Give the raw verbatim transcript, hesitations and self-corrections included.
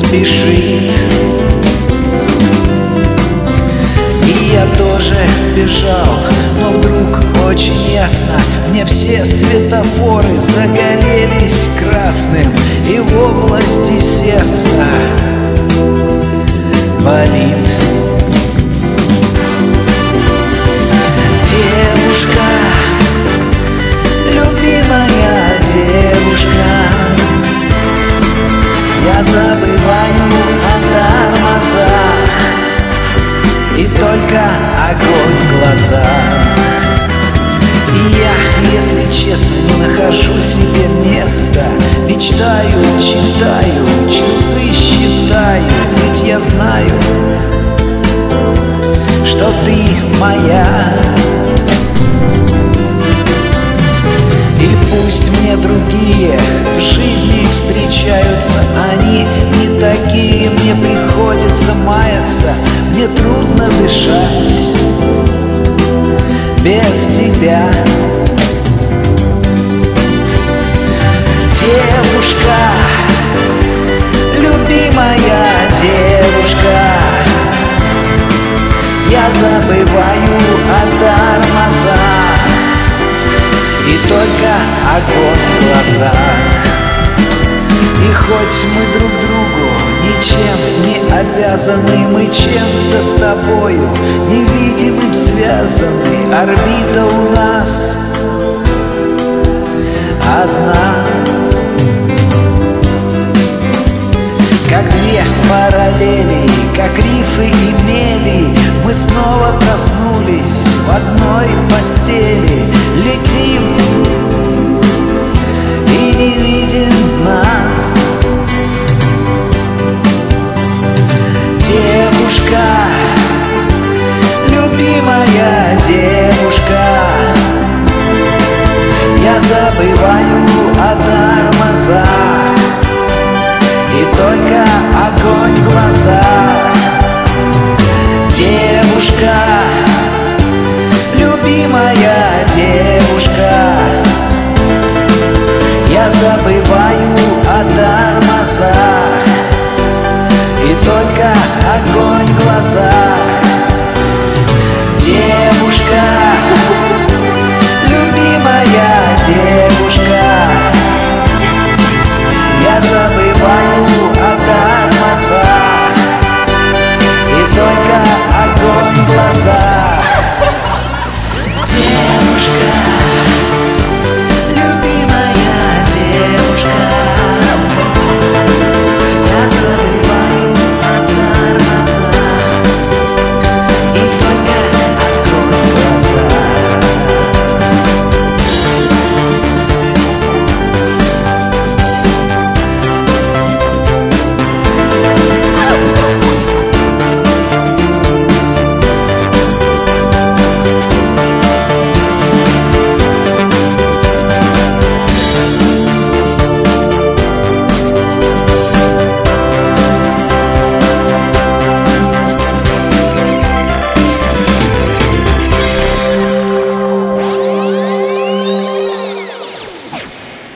спешит. И я тоже бежал, но вдруг очень ясно мне все светофоры загорелись красным, и в области сердца болит. Девушка, любимая девушка, я забываю о тормозах, и только огонь в глазах. И я, если честно, не нахожу себе места. Мечтаю, читаю, часы считаю, ведь я знаю, что ты моя. И пусть мне другие в жизни встречаются, они не такие, мне приходится маяться, мне трудно дышать без тебя. Девушка, любимая девушка, я забываю о тормозах, и только огонь в глазах. И хоть мы друг другу ничем не обязаны, мы чем-то с тобою невидимым связаны. Орбита у нас одна, как две параллели, как рифы и мели. Мы снова проснулись в одной постели, летим и не видим дна. Девушка, любимая девушка, я забываю о тормозах, и только огонь в глазах. Девушка, любимая девушка, я забываю